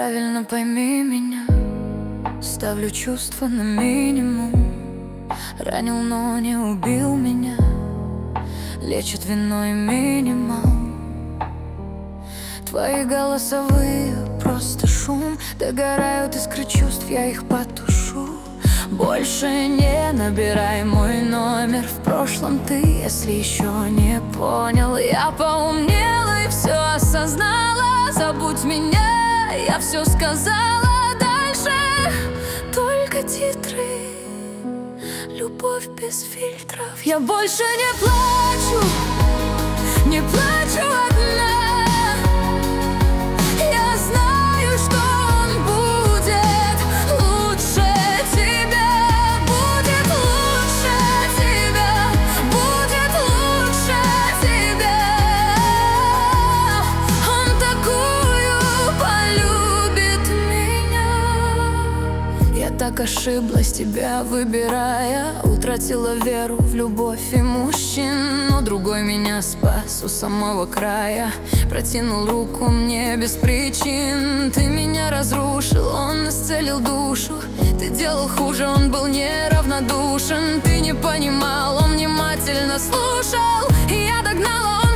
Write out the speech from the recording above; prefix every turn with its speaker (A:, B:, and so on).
A: Правильно пойми меня, ставлю чувства на минимум. Ранил, но не убил меня, лечит вино и минимал. Твои голосовые просто шум, догорают искры чувств, я их потушу. Больше не набирай мой номер, в прошлом ты, если еще не понял. Я поумнела и все осознала, забудь меня, я все сказала. Дальше только титры, любовь без фильтров. Я больше не плачу, не плачу одна. Я знаю, что он будет лучше тебя, будет лучше тебя, будет лучше тебя. Он такую полюбит меня. Я так ошиблась, тебя выбирая, утратила веру в любовь и мужчин. Но другой меня спас у самого края, протянул руку мне без причин. Ты меня разрушил, он исцелил душу. Ты делал хуже, он был неравнодушен. Ты не понимал, он внимательно слушал. И я догнала,